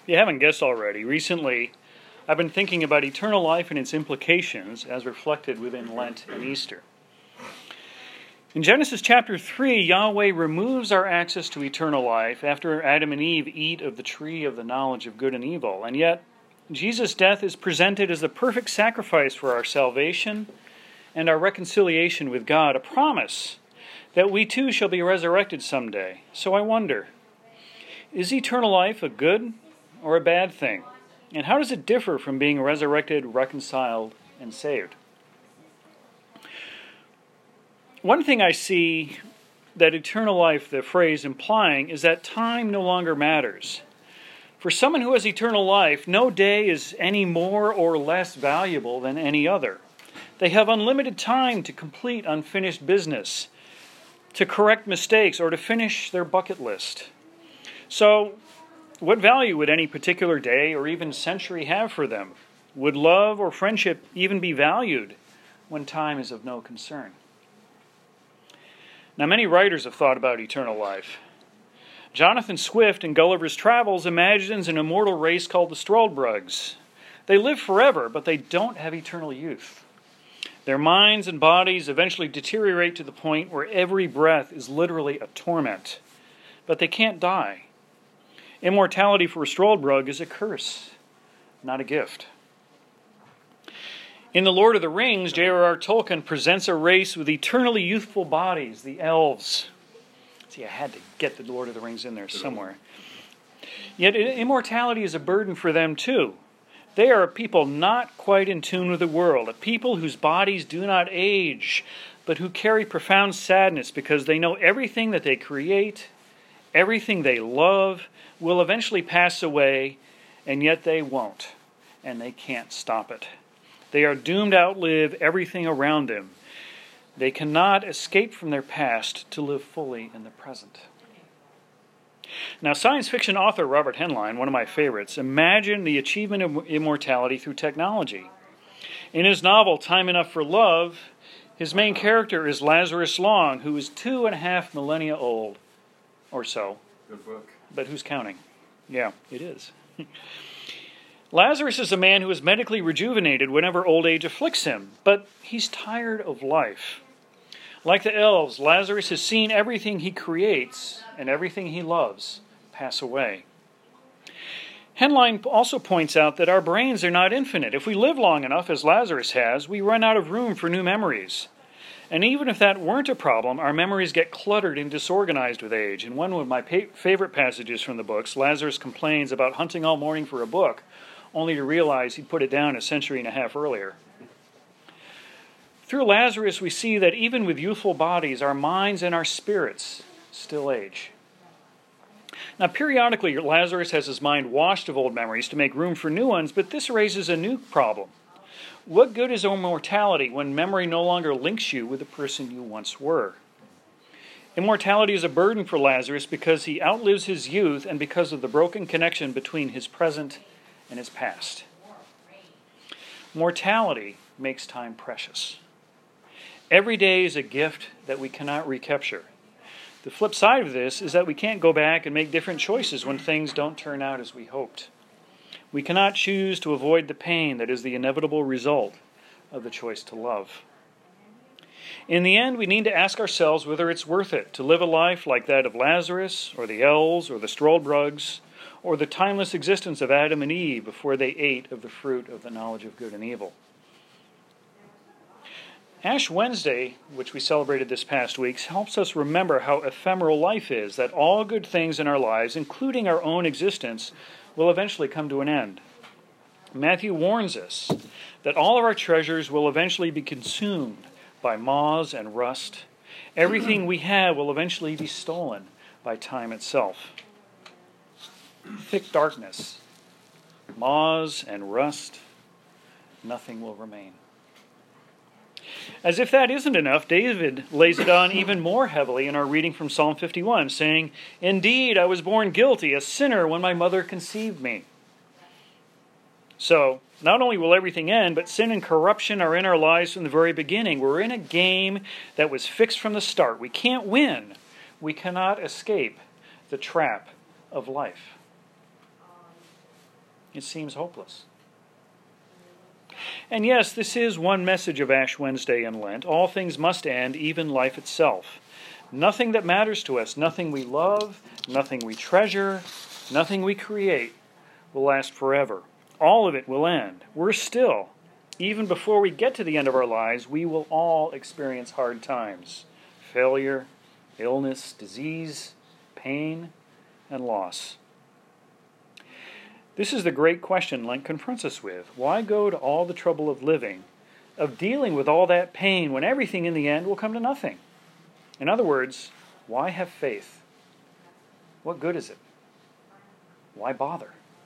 If you haven't guessed already, recently I've been thinking about eternal life and its implications as reflected within Lent and Easter. In Genesis chapter 3, Yahweh removes our access to eternal life after Adam and Eve eat of the tree of the knowledge of good and evil. And yet, Jesus' death is presented as the perfect sacrifice for our salvation and our reconciliation with God, a promise that we too shall be resurrected someday. So I wonder, is eternal life a good or a bad thing? And how does it differ from being resurrected, reconciled, and saved? One thing I see that eternal life, the phrase implying, is that time no longer matters. For someone who has eternal life, no day is any more or less valuable than any other. They have unlimited time to complete unfinished business, to correct mistakes, or to finish their bucket list. So, what value would any particular day or even century have for them? Would love or friendship even be valued when time is of no concern? Now, many writers have thought about eternal life. Jonathan Swift in Gulliver's Travels imagines an immortal race called the Struldbrugs. They live forever, but they don't have eternal youth. Their minds and bodies eventually deteriorate to the point where every breath is literally a torment. But they can't die. Immortality for a Struldbrug is a curse, not a gift. In The Lord of the Rings, J.R.R. Tolkien presents a race with eternally youthful bodies, the elves. See, I had to get the Lord of the Rings in there somewhere. Yet immortality is a burden for them too. They are a people not quite in tune with the world, a people whose bodies do not age, but who carry profound sadness because they know everything that they create, everything they love, will eventually pass away, and yet they won't, and they can't stop it. They are doomed to outlive everything around them. They cannot escape from their past to live fully in the present. Now, science fiction author Robert Heinlein, one of my favorites, imagined the achievement of immortality through technology. In his novel, Time Enough for Love, his main character is Lazarus Long, who is 2.5 millennia old, or so. Good book. But who's counting? Yeah, it is. Lazarus is a man who is medically rejuvenated whenever old age afflicts him, but he's tired of life. Like the elves, Lazarus has seen everything he creates and everything he loves pass away. Heinlein also points out that our brains are not infinite. If we live long enough, as Lazarus has, we run out of room for new memories. And even if that weren't a problem, our memories get cluttered and disorganized with age. In one of my favorite passages from the books, Lazarus complains about hunting all morning for a book, only to realize he'd put it down a century and a half earlier. Through Lazarus, we see that even with youthful bodies, our minds and our spirits still age. Now, periodically, Lazarus has his mind washed of old memories to make room for new ones, but this raises a new problem. What good is immortality when memory no longer links you with the person you once were? Immortality is a burden for Lazarus because he outlives his youth and because of the broken connection between his present and his past. Mortality makes time precious. Every day is a gift that we cannot recapture. The flip side of this is that we can't go back and make different choices when things don't turn out as we hoped. We cannot choose to avoid the pain that is the inevitable result of the choice to love. In the end, we need to ask ourselves whether it's worth it to live a life like that of Lazarus, or the elves, or the Struldbrugs, or the timeless existence of Adam and Eve before they ate of the fruit of the knowledge of good and evil. Ash Wednesday, which we celebrated this past week, helps us remember how ephemeral life is, that all good things in our lives, including our own existence, will eventually come to an end. Matthew warns us that all of our treasures will eventually be consumed by moths and rust. Everything we have will eventually be stolen by time itself. Thick darkness, moths and rust, nothing will remain. As if that isn't enough, David lays it on even more heavily in our reading from Psalm 51, saying, "Indeed, I was born guilty, a sinner when my mother conceived me." So, not only will everything end, but sin and corruption are in our lives from the very beginning. We're in a game that was fixed from the start. We can't win. We cannot escape the trap of life. It seems hopeless. And yes, this is one message of Ash Wednesday and Lent. All things must end, even life itself. Nothing that matters to us, nothing we love, nothing we treasure, nothing we create will last forever. All of it will end. We're still, even before we get to the end of our lives, we will all experience hard times. Failure, illness, disease, pain, and loss. This is the great question Lent confronts us with. Why go to all the trouble of living, of dealing with all that pain, when everything in the end will come to nothing? In other words, why have faith? What good is it? Why bother?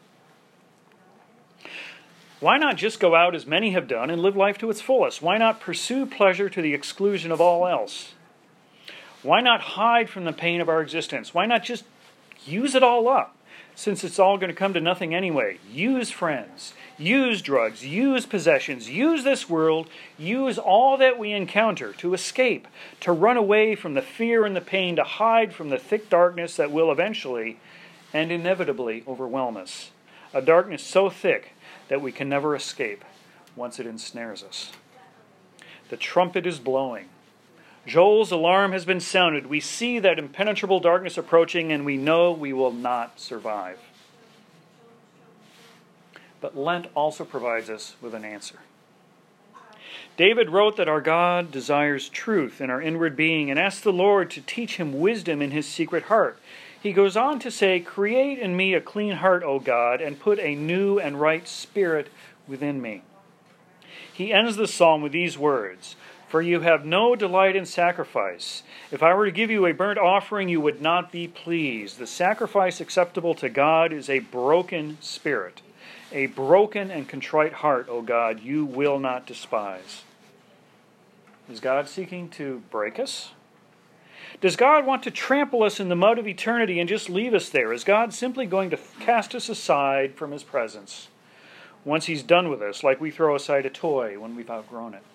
Why not just go out as many have done and live life to its fullest? Why not pursue pleasure to the exclusion of all else? Why not hide from the pain of our existence? Why not just use it all up? Since it's all going to come to nothing anyway. Use friends, use drugs, use possessions, use this world, use all that we encounter to escape, to run away from the fear and the pain, to hide from the thick darkness that will eventually and inevitably overwhelm us. A darkness so thick that we can never escape once it ensnares us. The trumpet is blowing. Joel's alarm has been sounded. We see that impenetrable darkness approaching, and we know we will not survive. But Lent also provides us with an answer. David wrote that our God desires truth in our inward being and asks the Lord to teach him wisdom in his secret heart. He goes on to say, "Create in me a clean heart, O God, and put a new and right spirit within me." He ends the psalm with these words, "For you have no delight in sacrifice. If I were to give you a burnt offering, you would not be pleased. The sacrifice acceptable to God is a broken spirit. A broken and contrite heart, O God, you will not despise." Is God seeking to break us? Does God want to trample us in the mud of eternity and just leave us there? Is God simply going to cast us aside from his presence once he's done with us, like we throw aside a toy when we've outgrown it?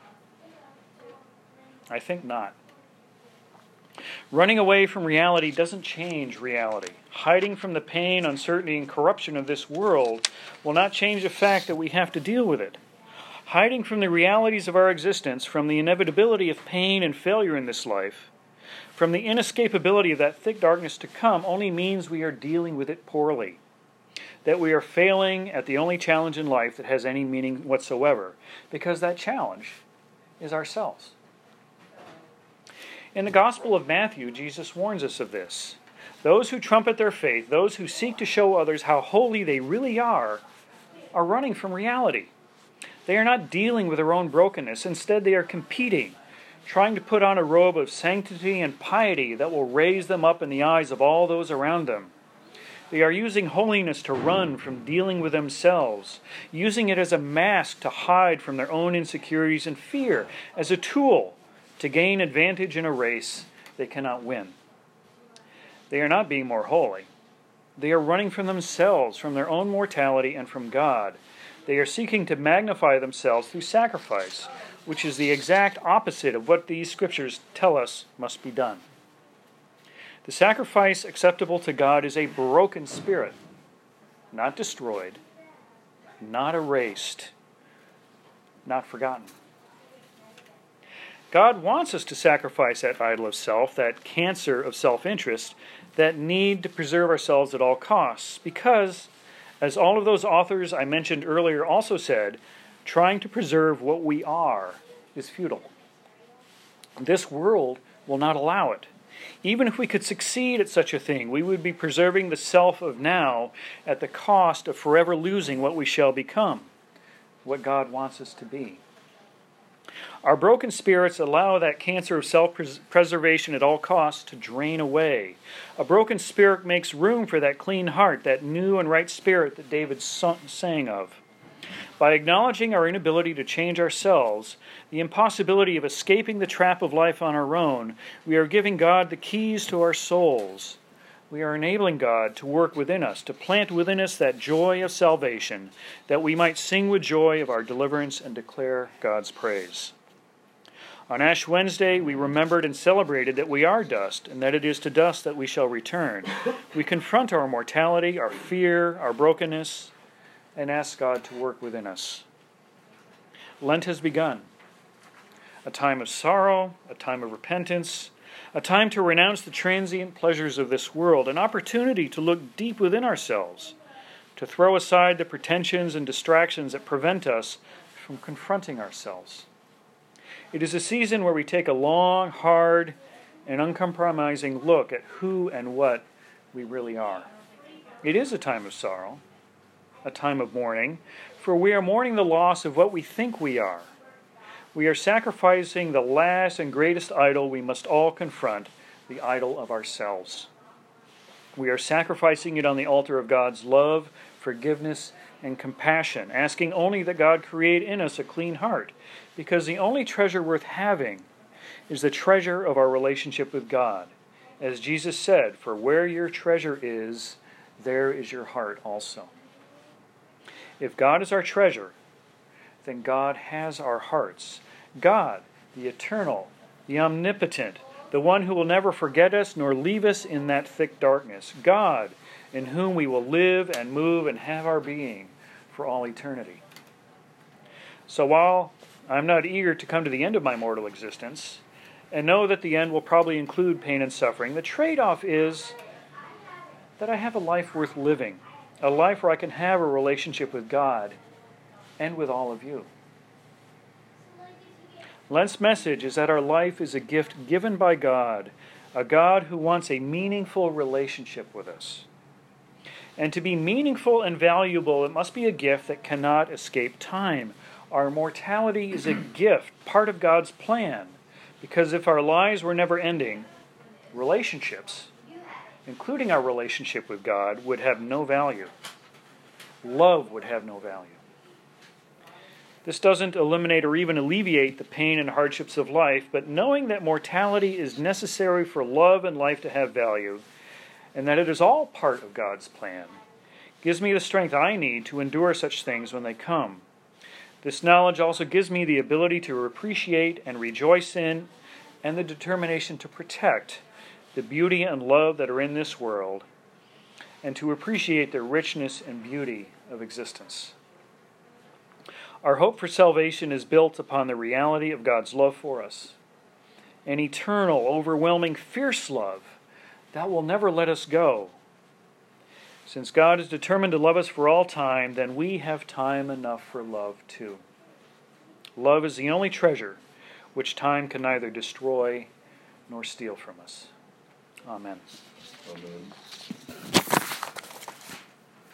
I think not. Running away from reality doesn't change reality. Hiding from the pain, uncertainty, and corruption of this world will not change the fact that we have to deal with it. Hiding from the realities of our existence, from the inevitability of pain and failure in this life, from the inescapability of that thick darkness to come, only means we are dealing with it poorly. That we are failing at the only challenge in life that has any meaning whatsoever, because that challenge is ourselves. In the Gospel of Matthew, Jesus warns us of this. Those who trumpet their faith, those who seek to show others how holy they really are running from reality. They are not dealing with their own brokenness. Instead, they are competing, trying to put on a robe of sanctity and piety that will raise them up in the eyes of all those around them. They are using holiness to run from dealing with themselves, using it as a mask to hide from their own insecurities and fear, as a tool to gain advantage in a race they cannot win. They are not being more holy. They are running from themselves, from their own mortality, and from God. They are seeking to magnify themselves through sacrifice, which is the exact opposite of what these scriptures tell us must be done. The sacrifice acceptable to God is a broken spirit, not destroyed, not erased, not forgotten. God wants us to sacrifice that idol of self, that cancer of self-interest, that need to preserve ourselves at all costs, because, as all of those authors I mentioned earlier also said, trying to preserve what we are is futile. This world will not allow it. Even if we could succeed at such a thing, we would be preserving the self of now at the cost of forever losing what we shall become, what God wants us to be. Our broken spirits allow that cancer of self-preservation at all costs to drain away. A broken spirit makes room for that clean heart, that new and right spirit that David sang of. By acknowledging our inability to change ourselves, the impossibility of escaping the trap of life on our own, we are giving God the keys to our souls. We are enabling God to work within us, to plant within us that joy of salvation, that we might sing with joy of our deliverance and declare God's praise. On Ash Wednesday, we remembered and celebrated that we are dust, and that it is to dust that we shall return. We confront our mortality, our fear, our brokenness. and ask God to work within us. Lent has begun. A time of sorrow, a time of repentance, a time to renounce the transient pleasures of this world, an opportunity to look deep within ourselves, to throw aside the pretensions and distractions that prevent us from confronting ourselves. It is a season where we take a long, hard, and uncompromising look at who and what we really are. It is a time of sorrow, a time of mourning, for we are mourning the loss of what we think we are. We are sacrificing the last and greatest idol we must all confront, the idol of ourselves. We are sacrificing it on the altar of God's love, forgiveness, and compassion, asking only that God create in us a clean heart, because the only treasure worth having is the treasure of our relationship with God. As Jesus said, "For where your treasure is, there is your heart also." If God is our treasure, then God has our hearts. God, the eternal, the omnipotent, the one who will never forget us nor leave us in that thick darkness. God, in whom we will live and move and have our being for all eternity. So while I'm not eager to come to the end of my mortal existence, and know that the end will probably include pain and suffering, the trade-off is that I have a life worth living, a life where I can have a relationship with God and with all of you. Lent's message is that our life is a gift given by God, a God who wants a meaningful relationship with us. And to be meaningful and valuable, it must be a gift that cannot escape time. Our mortality is a gift, part of God's plan, because if our lives were never ending, relationships, including our relationship with God, would have no value. Love would have no value. This doesn't eliminate or even alleviate the pain and hardships of life, but knowing that mortality is necessary for love and life to have value, and that it is all part of God's plan, gives me the strength I need to endure such things when they come. This knowledge also gives me the ability to appreciate and rejoice in, and the determination to protect the beauty and love that are in this world, and to appreciate the richness and beauty of existence. Our hope for salvation is built upon the reality of God's love for us, an eternal, overwhelming, fierce love that will never let us go. Since God is determined to love us for all time, then we have time enough for love too. Love is the only treasure which time can neither destroy nor steal from us. Amen. Amen.